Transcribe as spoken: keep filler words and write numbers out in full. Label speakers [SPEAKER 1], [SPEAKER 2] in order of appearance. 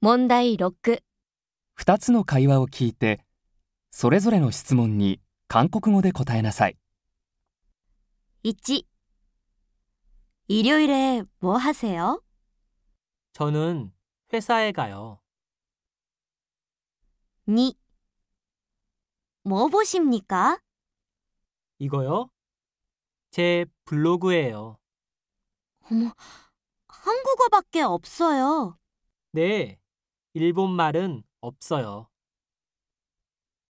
[SPEAKER 1] 問題ろく。
[SPEAKER 2] 二つの会話を聞いて、それぞれの質問に韓国語で答えなさい。
[SPEAKER 1] いち. 일요일에 뭐 하세요?
[SPEAKER 3] 저는 회사에 가요.
[SPEAKER 1] 이. 뭐 보십니까?
[SPEAKER 3] 이거요? 제 블로그예요.
[SPEAKER 1] 어머, 한국어밖에 없어요.
[SPEAKER 3] 네, 일본말은 없어요.